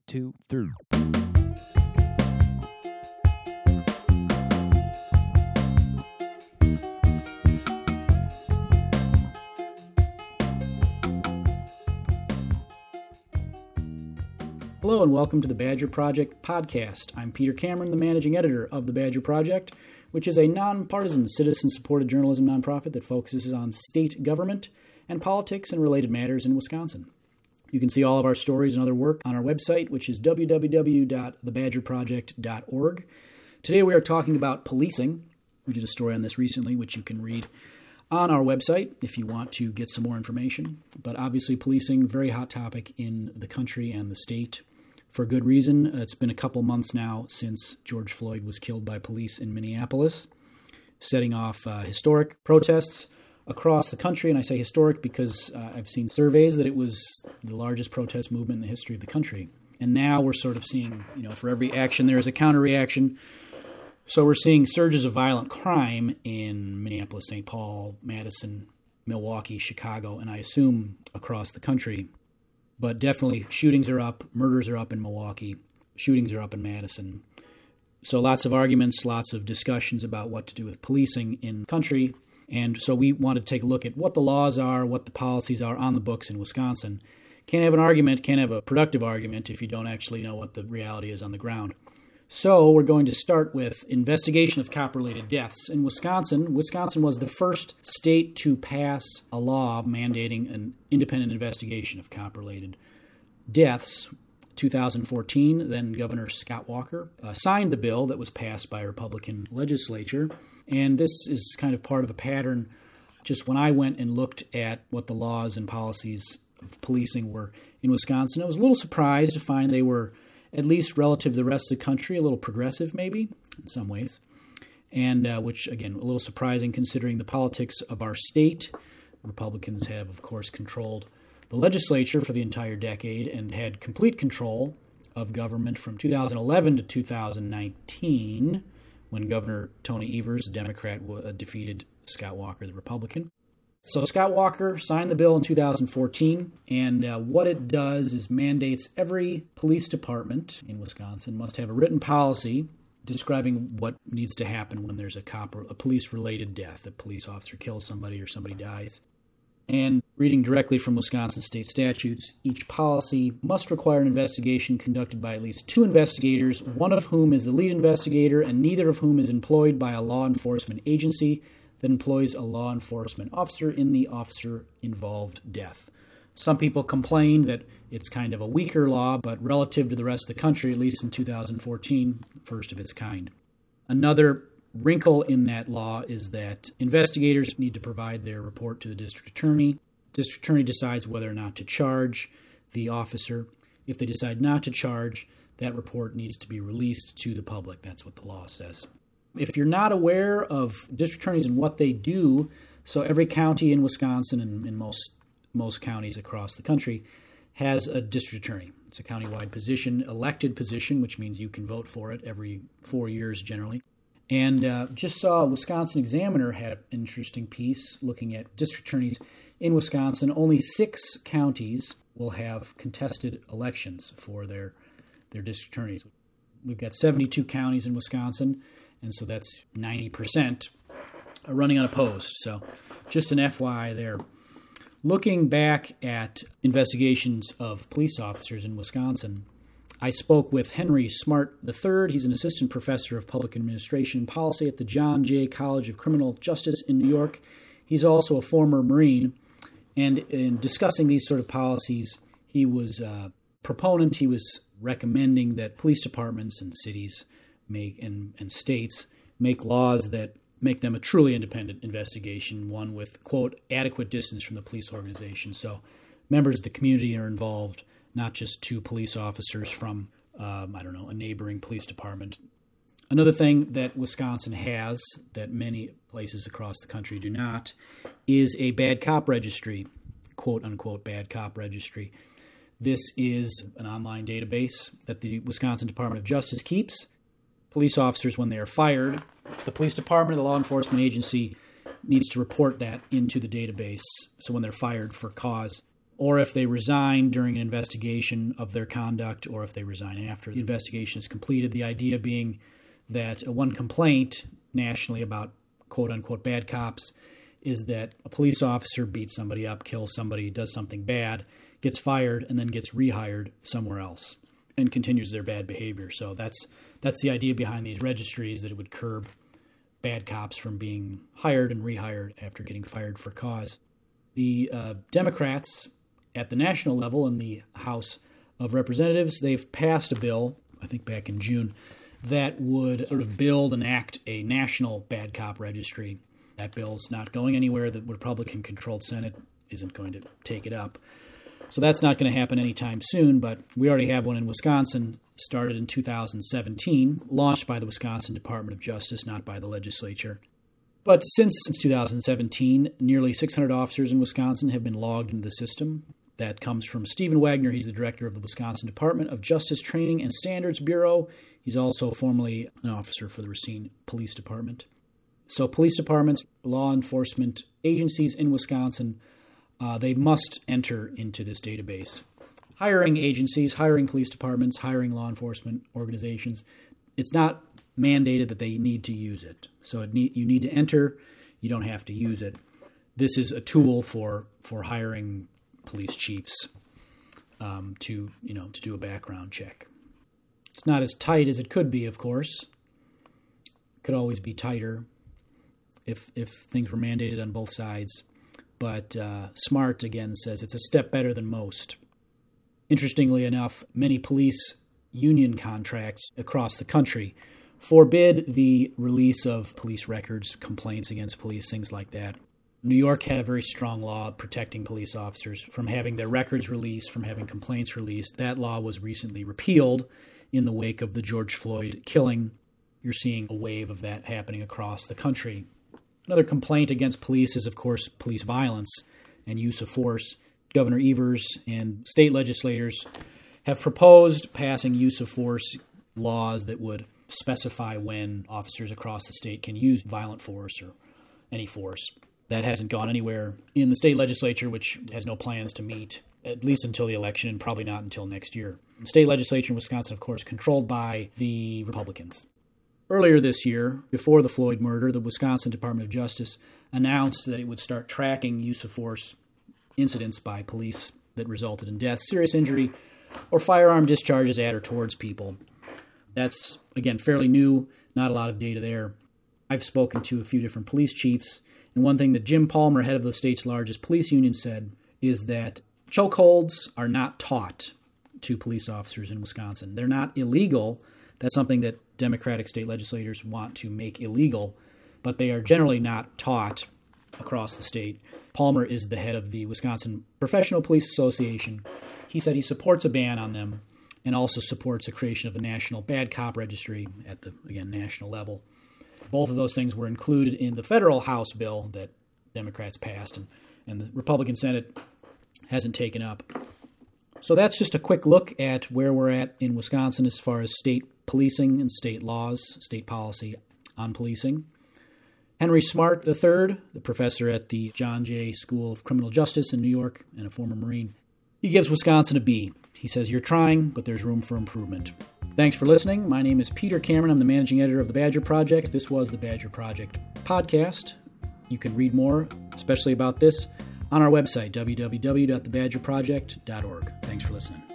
2, 3. Hello and welcome to the Badger Project podcast. I'm Peter Cameron, the managing editor of the Badger Project, which is a nonpartisan, citizen-supported journalism nonprofit that focuses on state government and politics and related matters in Wisconsin. You can see all of our stories and other work on our website, which is www.thebadgerproject.org. Today we are talking about policing. We did a story on this recently, which you can read on our website if you want to get some more information. But obviously policing, very hot topic in the country and the state for good reason. It's been a couple months now since George Floyd was killed by police in Minneapolis, setting off historic protests across the country. And I say historic because I've seen surveys that it was the largest protest movement in the history of the country. And now we're sort of seeing, for every action there is a counter-reaction. So we're seeing surges of violent crime in Minneapolis, St. Paul, Madison, Milwaukee, Chicago, and I assume across the country. But definitely shootings are up, murders are up in Milwaukee, shootings are up in Madison. So lots of arguments, lots of discussions about what to do with policing in the country. And so we wanted to take a look at what the laws are, what the policies are on the books in Wisconsin. Can't have an argument, can't have a productive argument if you don't actually know what the reality is on the ground. So we're going to start with investigation of cop-related deaths. In Wisconsin was the first state to pass a law mandating an independent investigation of cop-related deaths. 2014, then Governor Scott Walker signed the bill that was passed by a Republican legislature. And this is kind of part of a pattern. Just when I went and looked at what the laws and policies of policing were in Wisconsin, I was a little surprised to find they were, at least relative to the rest of the country, a little progressive maybe in some ways. And which, again, a little surprising considering the politics of our state. Republicans have, of course, controlled the legislature for the entire decade and had complete control of government from 2011 to 2019, when Governor Tony Evers, a Democrat, defeated Scott Walker, the Republican. So Scott Walker signed the bill in 2014, and what it does is mandates every police department in Wisconsin must have a written policy describing what needs to happen when there's a police-related death, a police officer kills somebody or somebody dies. And reading directly from Wisconsin state statutes, each policy must require an investigation conducted by at least 2 investigators, one of whom is the lead investigator and neither of whom is employed by a law enforcement agency that employs a law enforcement officer in the officer-involved death. Some people complain that it's kind of a weaker law, but relative to the rest of the country, at least in 2014, first of its kind. Another wrinkle in that law is that investigators need to provide their report to the district attorney. District attorney decides whether or not to charge the officer. If they decide not to charge, that report needs to be released to the public. That's what the law says. If you're not aware of district attorneys and what they do, so every county in Wisconsin and in most counties across the country has a district attorney. It's a countywide position, elected position, which means you can vote for it every 4 years generally. And just saw Wisconsin Examiner had an interesting piece looking at district attorneys in Wisconsin. Only 6 counties will have contested elections for their district attorneys. We've got 72 counties in Wisconsin, and so that's 90% are running unopposed. So just an FYI there. Looking back at investigations of police officers in Wisconsin, I spoke with Henry Smart III. He's an assistant professor of public administration and policy at the John Jay College of Criminal Justice in New York. He's also a former Marine. And in discussing these sort of policies, he was a proponent. He was recommending that police departments and cities and states make laws that make them a truly independent investigation, one with, quote, adequate distance from the police organization. So members of the community are involved, not just 2 police officers from, a neighboring police department. Another thing that Wisconsin has that many places across the country do not is a bad cop registry, quote-unquote bad cop registry. This is an online database that the Wisconsin Department of Justice keeps. Police officers, when they are fired, the police department, the law enforcement agency, needs to report that into the database. So when they're fired for cause, or if they resign during an investigation of their conduct, or if they resign after the investigation is completed. The idea being that one complaint nationally about quote-unquote bad cops is that a police officer beats somebody up, kills somebody, does something bad, gets fired, and then gets rehired somewhere else and continues their bad behavior. So that's the idea behind these registries, that it would curb bad cops from being hired and rehired after getting fired for cause. The Democrats at the national level in the House of Representatives, they've passed a bill, I think back in June, that would sort of build and act a national bad cop registry. That bill's not going anywhere. The Republican-controlled Senate isn't going to take it up. So that's not going to happen anytime soon, but we already have one in Wisconsin, started in 2017, launched by the Wisconsin Department of Justice, not by the legislature. But since 2017, nearly 600 officers in Wisconsin have been logged into the system. That comes from Stephen Wagner. He's the director of the Wisconsin Department of Justice Training and Standards Bureau. He's also formerly an officer for the Racine Police Department. So police departments, law enforcement agencies in Wisconsin, they must enter into this database. Hiring agencies, hiring police departments, hiring law enforcement organizations, it's not mandated that they need to use it. So you need to enter, you don't have to use it. This is a tool for hiring police chiefs to do a background check. It's not as tight as it could be, of course. It could always be tighter if things were mandated on both sides. But Smart, again, says it's a step better than most. Interestingly enough, many police union contracts across the country forbid the release of police records, complaints against police, things like that. New York had a very strong law protecting police officers from having their records released, from having complaints released. That law was recently repealed in the wake of the George Floyd killing. You're seeing a wave of that happening across the country. Another complaint against police is, of course, police violence and use of force. Governor Evers and state legislators have proposed passing use of force laws that would specify when officers across the state can use violent force or any force. That hasn't gone anywhere in the state legislature, which has no plans to meet, at least until the election, and probably not until next year. The state legislature in Wisconsin, of course, controlled by the Republicans. Earlier this year, before the Floyd murder, the Wisconsin Department of Justice announced that it would start tracking use of force incidents by police that resulted in death, serious injury, or firearm discharges at or towards people. That's, again, fairly new, not a lot of data there. I've spoken to a few different police chiefs, and one thing that Jim Palmer, head of the state's largest police union, said is that chokeholds are not taught to police officers in Wisconsin. They're not illegal. That's something that Democratic state legislators want to make illegal, but they are generally not taught across the state. Palmer is the head of the Wisconsin Professional Police Association. He said he supports a ban on them and also supports the creation of a national bad cop registry at the, again, national level. Both of those things were included in the federal House bill that Democrats passed, and the Republican Senate hasn't taken up. So that's just a quick look at where we're at in Wisconsin as far as state policing and state laws, state policy on policing. Henry Smart III, the professor at the John Jay School of Criminal Justice in New York and a former Marine, he gives Wisconsin a B. He says, "You're trying, but there's room for improvement." Thanks for listening. My name is Peter Cameron. I'm the managing editor of The Badger Project. This was The Badger Project podcast. You can read more, especially about this, on our website, www.thebadgerproject.org. Thanks for listening.